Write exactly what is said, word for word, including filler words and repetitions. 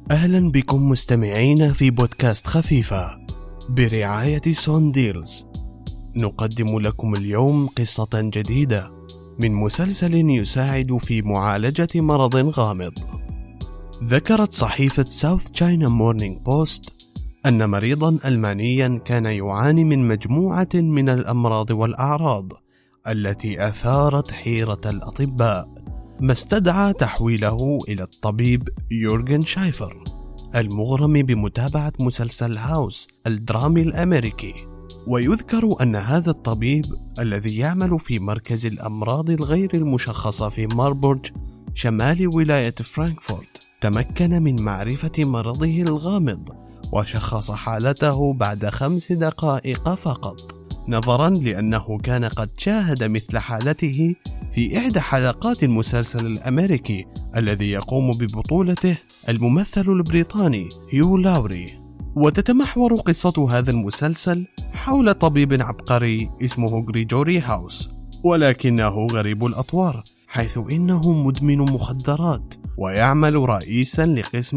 أهلا بكم مستمعين في بودكاست خفيفة برعاية سون ديلز. نقدم لكم اليوم قصة جديدة من مسلسل يساعد في معالجة مرض غامض. ذكرت صحيفة ساوث تشاينا مورنينج بوست أن مريضا ألمانيا كان يعاني من مجموعة من الأمراض والأعراض التي أثارت حيرة الأطباء، ما استدعى تحويله إلى الطبيب يورغن شايفر المغرم بمتابعة مسلسل هاوس الدرامي الأمريكي. ويذكر أن هذا الطبيب الذي يعمل في مركز الأمراض الغير المشخصة في ماربورج شمال ولاية فرانكفورت تمكن من معرفة مرضه الغامض وشخص حالته بعد خمس دقائق فقط، نظرا لأنه كان قد شاهد مثل حالته في إحدى حلقات المسلسل الأمريكي الذي يقوم ببطولته الممثل البريطاني هيو لاوري. وتتمحور قصة هذا المسلسل حول طبيب عبقري اسمه غريغوري هاوس، ولكنه غريب الأطوار، حيث إنه مدمن مخدرات ويعمل رئيسا لقسم